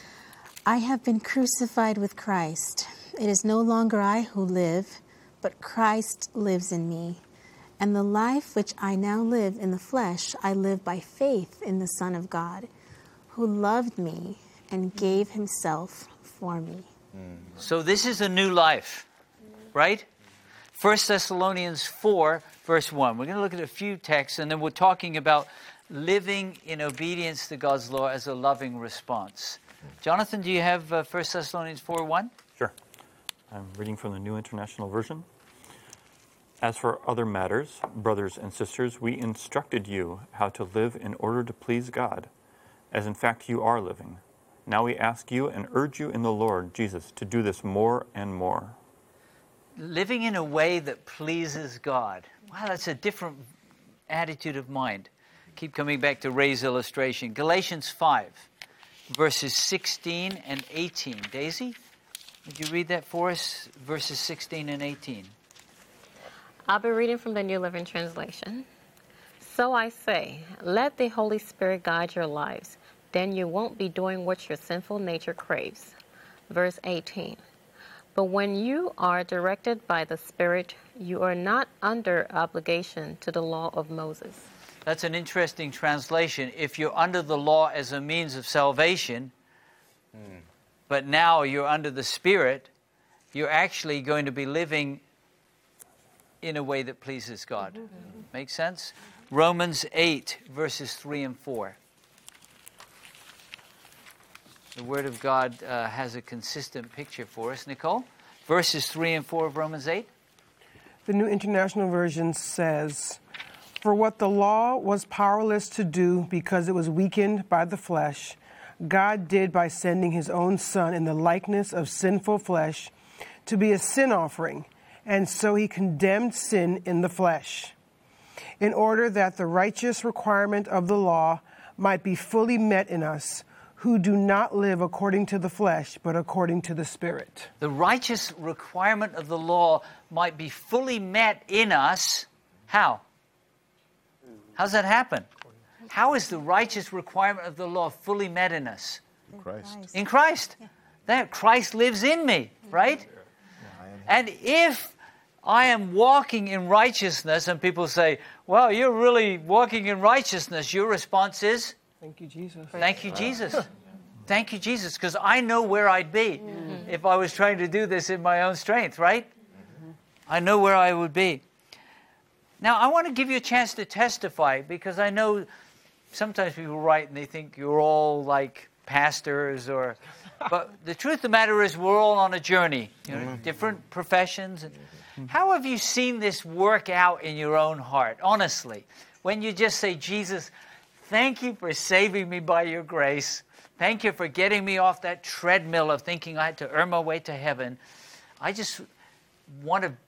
I have been crucified with Christ. It is no longer I who live, but Christ lives in me. And the life which I now live in the flesh, I live by faith in the Son of God, who loved me and gave himself for me. So this is a new life, right? First Thessalonians four, verse one. We're going to look at a few texts, and then we're talking about living in obedience to God's law as a loving response. Jonathan, do you have uh, First Thessalonians four, one? Sure. I'm reading from the New International Version. As for other matters, brothers and sisters, we instructed you how to live in order to please God, as in fact you are living. Now we ask you and urge you in the Lord Jesus to do this more and more. living in a way that pleases God. Wow, that's a different attitude of mind. Keep coming back to Ray's illustration. Galatians five, verses sixteen and eighteen. Daisy, would you read that for us? Verses sixteen and eighteen. I'll be reading from the New Living Translation. So I say, let the Holy Spirit guide your lives. Then you won't be doing what your sinful nature craves. Verse eighteen. But when you are directed by the Spirit, you are not under obligation to the law of Moses. That's an interesting translation. If you're under the law as a means of salvation, mm. but now you're under the Spirit, you're actually going to be living in a way that pleases God. Mm-hmm. Make sense? Romans eight, verses three and four. The Word of God uh, has a consistent picture for us. Nicole, verses three and four of Romans eight. The New International Version says, "For what the law was powerless to do because it was weakened by the flesh, God did by sending his own Son in the likeness of sinful flesh to be a sin offering, and so he condemned sin in the flesh, in order that the righteous requirement of the law might be fully met in us, who do not live according to the flesh, but according to the Spirit." The righteous requirement of the law might be fully met in us. How? How's that happen? How is the righteous requirement of the law fully met in us? In Christ. In Christ. Yeah. That Christ lives in me, right? Yeah. And if I am walking in righteousness, and people say, well, you're really walking in righteousness, your response is? Thank you, Jesus. Thank you, Jesus. Thank you, Jesus, because I know where I'd be mm-hmm. if I was trying to do this in my own strength, right? Mm-hmm. I know where I would be. Now, I want to give you a chance to testify, because I know sometimes people write and they think you're all like pastors, or, but the truth of the matter is we're all on a journey, you know, mm-hmm. different professions. And mm-hmm. how have you seen this work out in your own heart, honestly, when you just say, Jesus, thank you for saving me by your grace. Thank you for getting me off that treadmill of thinking I had to earn my way to heaven. I just want to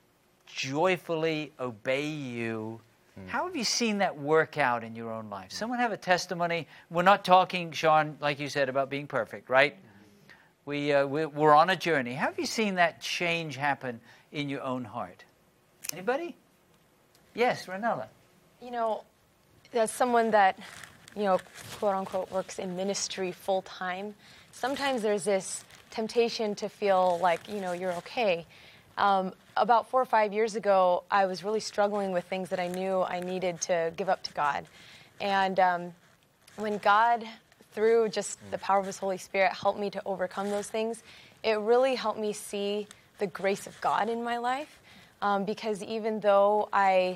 joyfully obey you. Mm. How have you seen that work out in your own life? Someone have a testimony? We're not talking, Sean, like you said, about being perfect, right? We, uh, we, we're on a journey. How have you seen that change happen in your own heart? Anybody? Yes, Ranella. You know, as someone that, you know, quote unquote, works in ministry full time, sometimes there's this temptation to feel like, you know, you're okay. Um, about four or five years ago, I was really struggling with things that I knew I needed to give up to God. And um, when God, through just the power of his Holy Spirit, helped me to overcome those things, it really helped me see the grace of God in my life. Um, because even though I...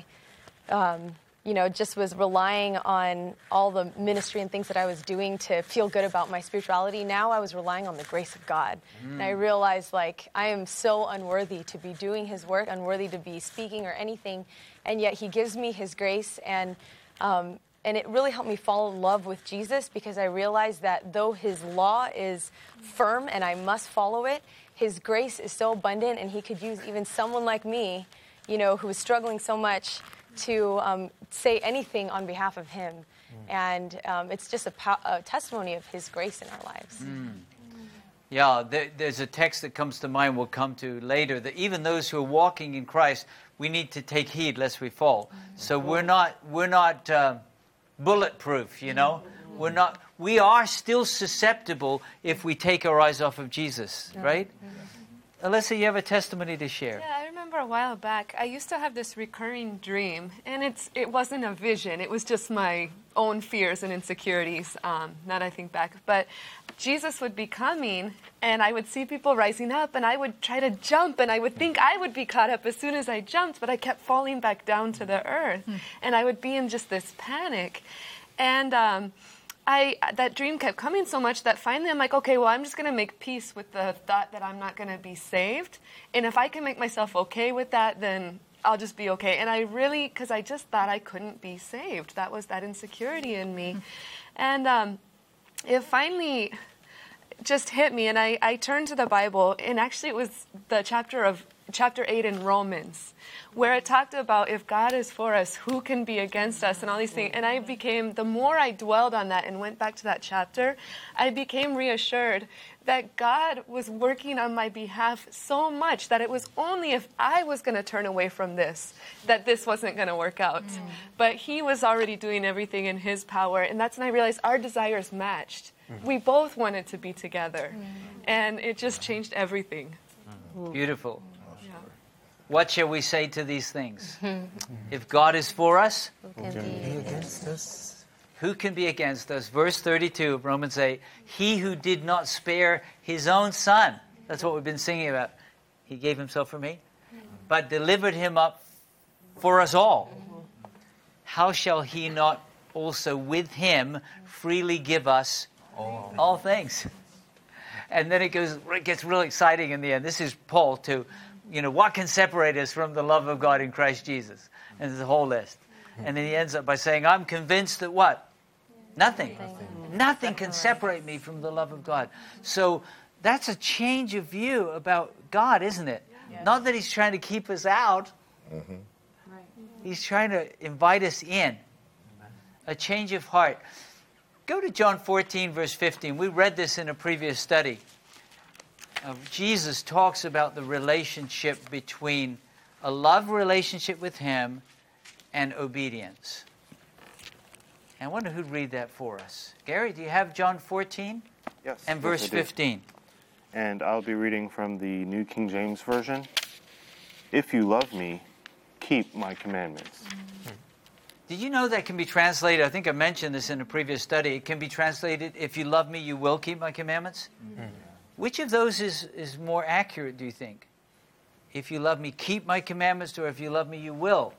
Um, you know, just was relying on all the ministry and things that I was doing to feel good about my spirituality, now I was relying on the grace of God. Mm. And I realized, like, I am so unworthy to be doing his work, unworthy to be speaking or anything, and yet he gives me his grace, and um, and it really helped me fall in love with Jesus, because I realized that though his law is firm and I must follow it, his grace is so abundant, and he could use even someone like me, you know, who is struggling so much, to um, say anything on behalf of him. Mm. And um, it's just a, po- a testimony of his grace in our lives. Mm. Yeah, there, there's a text that comes to mind we'll come to later, that even those who are walking in Christ, we need to take heed lest we fall. Mm-hmm. So we're not, we're not uh, bulletproof, you know? Mm-hmm. We're not, we are still susceptible if we take our eyes off of Jesus, mm-hmm. right? Mm-hmm. Alyssa, you have a testimony to share. Yeah, I remember a while back, I used to have this recurring dream, and it's it wasn't a vision. It was just my own fears and insecurities, um, now that I think back. But Jesus would be coming, and I would see people rising up, and I would try to jump, and I would think I would be caught up as soon as I jumped, but I kept falling back down to the earth, mm. and I would be in just this panic. And... Um, I, that dream kept coming so much that finally I'm like, okay, well, I'm just going to make peace with the thought that I'm not going to be saved. And if I can make myself okay with that, then I'll just be okay. And I really, because I just thought I couldn't be saved. That was that insecurity in me. And um, it finally just hit me. And I, I turned to the Bible. And actually it was the chapter of chapter eight in Romans, where it talked about if God is for us, who can be against us, and all these things. And I became, the more I dwelled on that and went back to that chapter, I became reassured that God was working on my behalf so much that it was only if I was going to turn away from this that this wasn't going to work out. Mm. But he was already doing everything in his power, and that's when I realized our desires matched. Mm. We both wanted to be together, mm. and it just changed everything. Mm. Beautiful. Yeah. What shall we say to these things? If God is for us, who can be against us? Who can be against us? Verse thirty-two of Romans eight, he who did not spare his own son. That's what we've been singing about. He gave himself for me, but delivered him up for us all. How shall he not also with him freely give us all, all things? And then it goes, it gets really exciting in the end. This is Paul to, you know, what can separate us from the love of God in Christ Jesus? And there's a whole list. And then he ends up by saying, I'm convinced that what? Nothing. Nothing. Nothing can separate me from the love of God. So that's a change of view about God, isn't it? Yes. Not that he's trying to keep us out. Mm-hmm. Right. He's trying to invite us in. A change of heart. Go to John fourteen, verse fifteen. We read this in a previous study. Uh, Jesus talks about the relationship between a love relationship with him and obedience. I wonder who'd read that for us. Gary, do you have John fourteen? Yes. And verse yes, fifteen. And I'll be reading from the New King James Version. If you love me, keep my commandments. Mm-hmm. Did you know that can be translated? I think I mentioned this in a previous study. It can be translated, if you love me, you will keep my commandments. Mm-hmm. Which of those is, is more accurate, do you think? If you love me, keep my commandments, or if you love me, you will?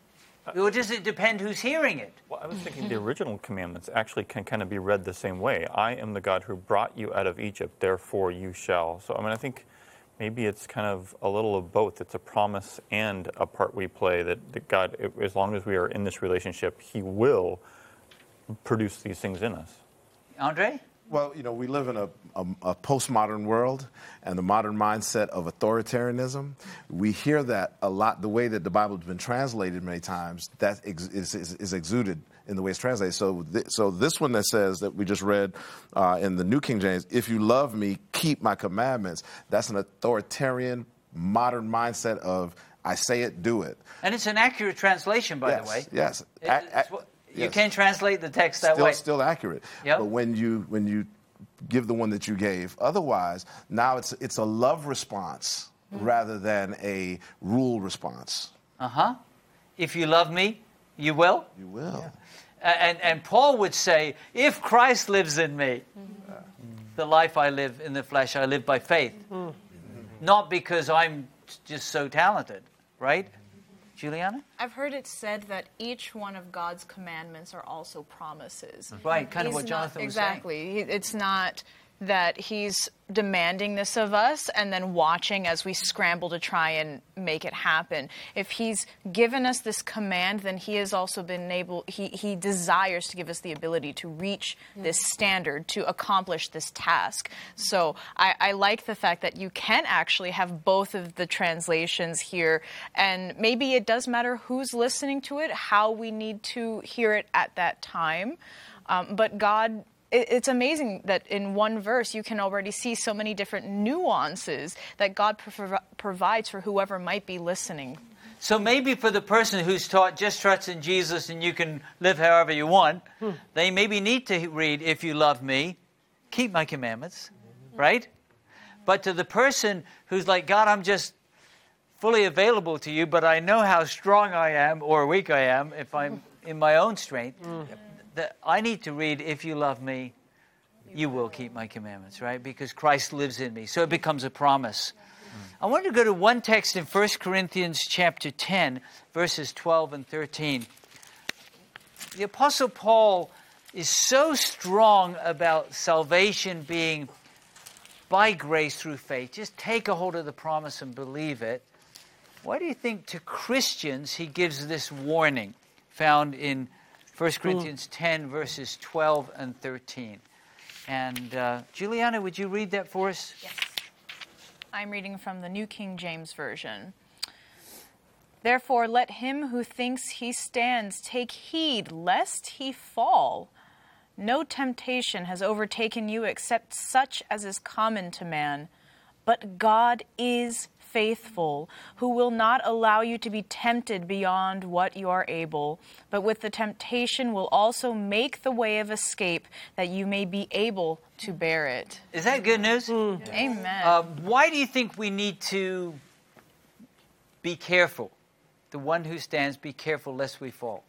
Or does it depend who's hearing it? Well, I was thinking the original commandments actually can kind of be read the same way. I am the God who brought you out of Egypt, therefore you shall. So, I mean, I think maybe it's kind of a little of both. It's a promise and a part we play that, that God, as long as we are in this relationship, he will produce these things in us. Andre? Well, you know, we live in a, a, a postmodern world and the modern mindset of authoritarianism. We hear that a lot, the way that the Bible has been translated many times, that ex, is, is, is exuded in the way it's translated. So, th- so this one that says that we just read uh, in the New King James, if you love me, keep my commandments, that's an authoritarian, modern mindset of, I say it, do it. And it's an accurate translation, by yes, the way. Yes, yes. You yes. can translate the text that still, way. Still accurate. Yep. But when you when you give the one that you gave, otherwise, now it's it's a love response mm-hmm. rather than a rule response. Uh-huh. If you love me, you will? You will. Yeah. And, and Paul would say, if Christ lives in me, mm-hmm. the life I live in the flesh, I live by faith. Mm-hmm. Not because I'm just so talented, right? Juliana? I've heard it said that each one of God's commandments are also promises. Right, kind He's of what Jonathan not, was saying. Exactly. It's not that he's demanding this of us and then watching as we scramble to try and make it happen. If he's given us this command, then he has also been able, he, he desires to give us the ability to reach this standard, to accomplish this task. So I, I like the fact that you can actually have both of the translations here, and maybe it does matter who's listening to it, how we need to hear it at that time. Um, but God... It's amazing that in one verse you can already see so many different nuances that God prov- provides for whoever might be listening. So maybe for the person who's taught just trust in Jesus and you can live however you want, hmm. they maybe need to read, if you love me, keep my commandments, right? But to the person who's like, God, I'm just fully available to you, but I know how strong I am or weak I am if I'm in my own strength. Hmm. That I need to read, if you love me, you will keep my commandments, right? Because Christ lives in me. So it becomes a promise. I want to go to one text in First Corinthians chapter ten, verses twelve and thirteen. The Apostle Paul is so strong about salvation being by grace through faith. Just take a hold of the promise and believe it. Why do you think to Christians he gives this warning found in First Corinthians ten, verses twelve and thirteen. And uh, Juliana, would you read that for us? Yes. I'm reading from the New King James Version. Therefore, let him who thinks he stands take heed lest he fall. No temptation has overtaken you except such as is common to man. But God is faithful, who will not allow you to be tempted beyond what you are able, but with the temptation will also make the way of escape that you may be able to bear it. Is that good news? Mm. Yeah. Amen. Uh, why do you think we need to be careful? The one who stands, be careful lest we fall.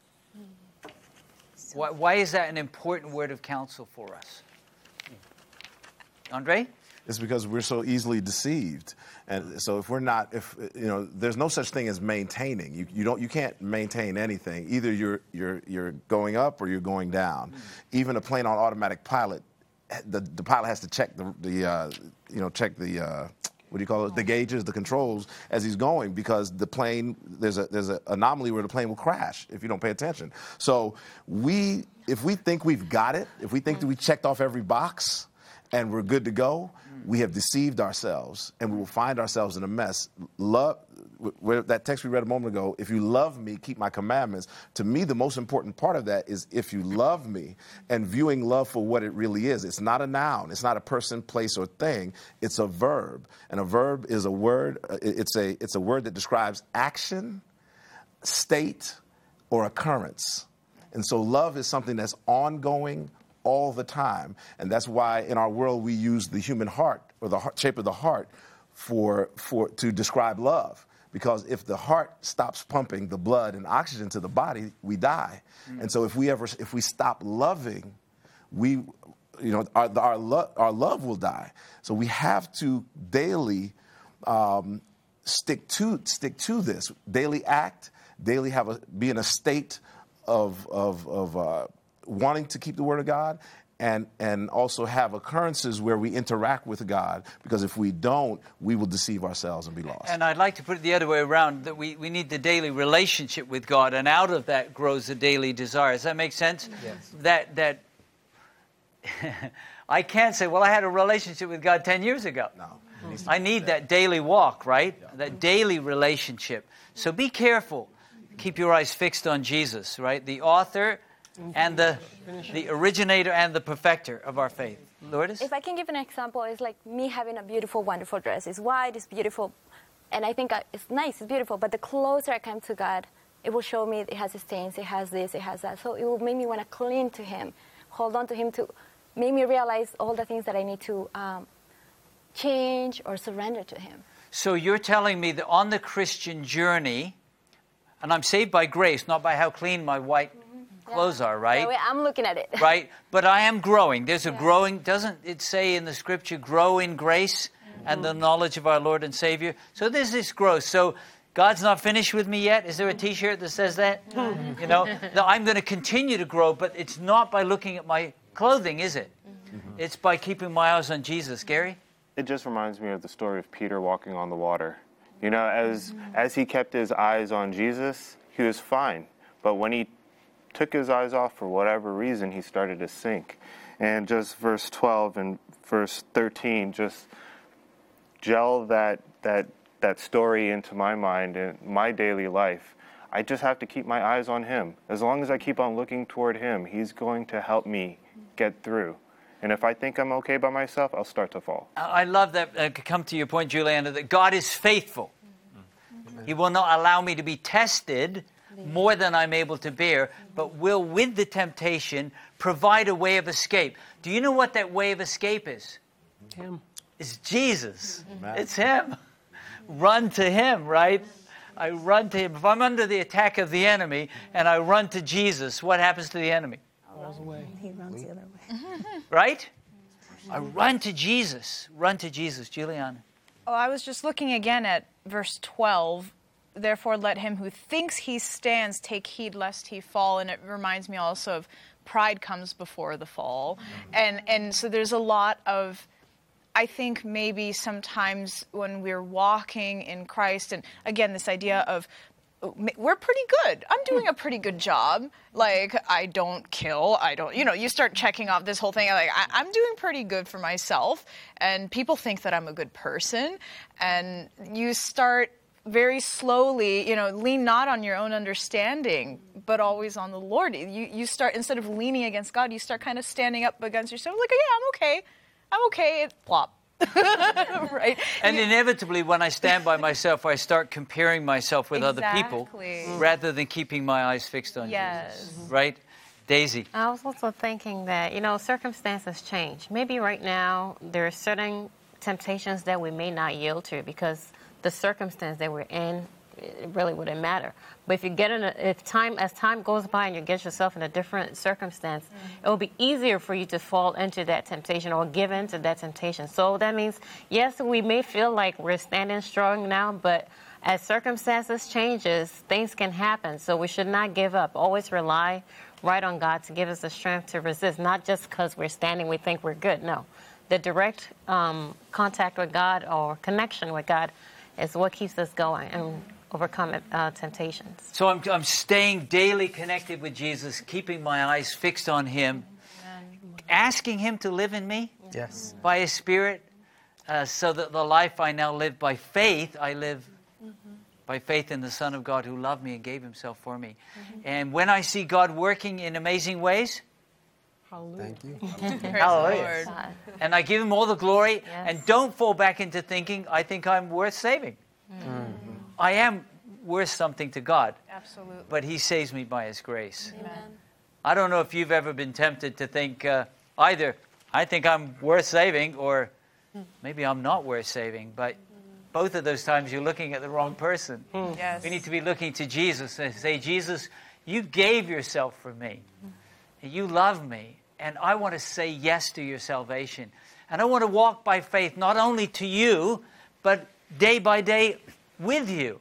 Why, why is that an important word of counsel for us? Andre? It's because we're so easily deceived. And so if we're not, if, you know, there's no such thing as maintaining. You, you don't, you can't maintain anything. Either you're, you're, you're going up or you're going down. Mm. Even a plane on automatic pilot, the, the pilot has to check the, the uh, you know, check the, uh, what do you call it? The gauges, the controls as he's going, because the plane, there's a, there's an anomaly where the plane will crash if you don't pay attention. So we, if we think we've got it, if we think that we checked off every box and we're good to go, we have deceived ourselves, and we will find ourselves in a mess. Love, where that text we read a moment ago, if you love me, keep my commandments. To me, the most important part of that is if you love me, and viewing love for what it really is. It's not a noun. It's not a person, place, or thing. It's a verb. And a verb is a word. It's a, it's a word that describes action, state, or occurrence. And so love is something that's ongoing, all the time. And that's why in our world we use the human heart, or the heart, shape of the heart for, for, to describe love. Because if the heart stops pumping the blood and oxygen to the body, we die. Mm. And so if we ever, if we stop loving, we, you know, our, our, lo- our love will die. So we have to daily um, stick to, stick to this. Daily act, daily have a, be in a state of, of, of uh, wanting to keep the Word of God, and and also have occurrences where we interact with God, because if we don't, we will deceive ourselves and be lost. And I'd like to put it the other way around, that we, we need the daily relationship with God, and out of that grows the daily desire. Does that make sense? Yes. That, that I can't say, well, I had a relationship with God ten years ago. No. I need that daily walk, right? Yeah. That daily relationship. So be careful. Keep your eyes fixed on Jesus, right? The author and the the originator and the perfecter of our faith. Lourdes? If I can give an example, it's like me having a beautiful, wonderful dress. It's white, it's beautiful, and I think I, it's nice, it's beautiful, but the closer I come to God, it will show me it has stains, it has this, it has that. So it will make me want to cling to Him, hold on to Him, to make me realize all the things that I need to um, change or surrender to Him. So you're telling me that on the Christian journey, and I'm saved by grace, not by how clean my white clothes are, right? Yeah, I'm looking at it. Right? But I am growing. There's a yeah. growing, doesn't it say in the scripture, grow in grace mm-hmm. and the knowledge of our Lord and Savior? So there's this growth. So God's not finished with me yet. Is there a t-shirt that says that? Mm-hmm. You know, no, I'm going to continue to grow, but it's not by looking at my clothing, is it? Mm-hmm. It's by keeping my eyes on Jesus. Gary? It just reminds me of the story of Peter walking on the water. You know, as mm-hmm. as he kept his eyes on Jesus, he was fine. But when he took his eyes off for whatever reason, he started to sink. And just verse twelve and verse thirteen just gel that that that story into my mind and my daily life. I just have to keep my eyes on Him. As long as I keep on looking toward Him, He's going to help me get through. And if I think I'm okay by myself, I'll start to fall. I love that. Uh, come to your point, Juliana, that God is faithful. Mm-hmm. He will not allow me to be tested more than I'm able to bear, but will, with the temptation, provide a way of escape. Do you know what that way of escape is? Him. It's Jesus. Amen. It's Him. Run to Him, right? I run to Him. If I'm under the attack of the enemy and I run to Jesus, what happens to the enemy? Falls away. He runs the other way. Right? I run to Jesus. Run to Jesus. Juliana. Oh, I was just looking again at verse twelve. Therefore, let him who thinks he stands take heed lest he fall. And it reminds me also of pride comes before the fall. And and so there's a lot of, I think maybe sometimes when we're walking in Christ, and again, this idea of we're pretty good. I'm doing a pretty good job. Like, I don't kill. I don't, you know, you start checking off this whole thing. Like, I, I'm doing pretty good for myself. And people think that I'm a good person. And you start very slowly, you know, lean not on your own understanding, but always on the Lord. You, you start, instead of leaning against God, you start kind of standing up against yourself. Like, yeah, I'm okay. I'm okay. It, plop. Right. And inevitably, when I stand by myself, I start comparing myself with Exactly. other people rather than keeping my eyes fixed on Yes. Jesus. Right? Daisy. I was also thinking that, you know, circumstances change. Maybe right now there are certain temptations that we may not yield to because the circumstance that we're in, it really wouldn't matter. But if you get in a, if time, as time goes by and you get yourself in a different circumstance, mm-hmm. it will be easier for you to fall into that temptation or give in to that temptation. So that means, yes, we may feel like we're standing strong now, but as circumstances changes, things can happen. So we should not give up. Always rely right on God to give us the strength to resist, not just because we're standing, we think we're good. No, the direct um, contact with God or connection with God is what keeps us going and overcome uh, temptations. So I'm, I'm staying daily connected with Jesus, keeping my eyes fixed on Him, asking Him to live in me Yes. by His Spirit, uh, so that the life I now live by faith, I live mm-hmm. by faith in the Son of God who loved me and gave Himself for me. Mm-hmm. And when I see God working in amazing ways, Hallelujah. Thank you. hallelujah. And I give Him all the glory, Yes. and don't fall back into thinking, I think I'm worth saving. Mm-hmm. I am worth something to God. Absolutely. But He saves me by His grace. Amen. I don't know if you've ever been tempted to think uh, either, I think I'm worth saving, or maybe I'm not worth saving. But both of those times you're looking at the wrong person. Yes. We need to be looking to Jesus and say, Jesus, you gave yourself for me. You love me. And I want to say yes to your salvation. And I want to walk by faith, not only to you, but day by day with you.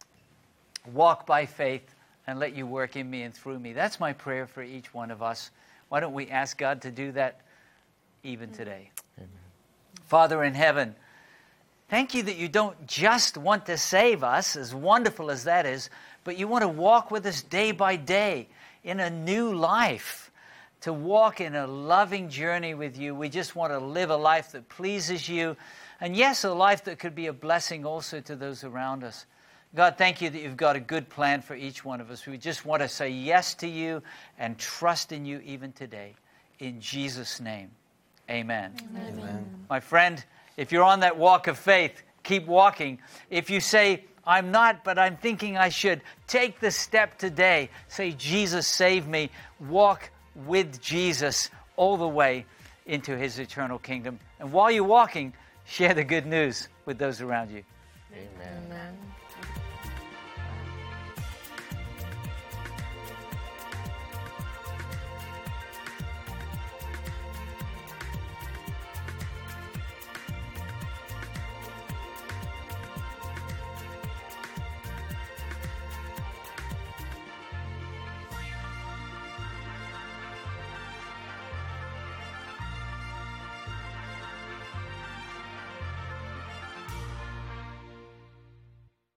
Walk by faith and let you work in me and through me. That's my prayer for each one of us. Why don't we ask God to do that even today? Amen. Father in heaven, thank you that you don't just want to save us, as wonderful as that is, but you want to walk with us day by day in a new life. To walk in a loving journey with you. We just want to live a life that pleases you. And yes, a life that could be a blessing also to those around us. God, thank you that you've got a good plan for each one of us. We just want to say yes to you and trust in you even today. In Jesus' name, amen. Amen. Amen. My friend, if you're on that walk of faith, keep walking. If you say, I'm not, but I'm thinking I should, take the step today. Say, Jesus, save me. Walk with Jesus all the way into His eternal kingdom. And while you're walking, share the good news with those around you. Amen. Amen.